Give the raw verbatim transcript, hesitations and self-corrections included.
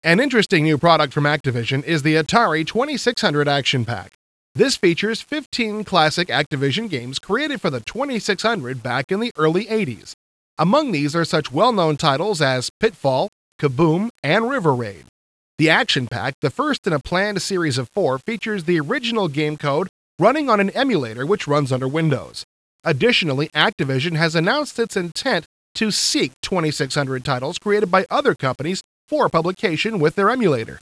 An interesting new product from Activision is the Atari twenty-six hundred Action Pack. This features fifteen classic Activision games created for the twenty-six hundred back in the early eighties. Among these are such well-known titles as Pitfall, Kaboom, and River Raid. The Action Pack, the first in a planned series of four, features the original game code running on an emulator which runs under Windows. Additionally, Activision has announced its intent to seek twenty-six hundred titles created by other companies for publication with their emulator.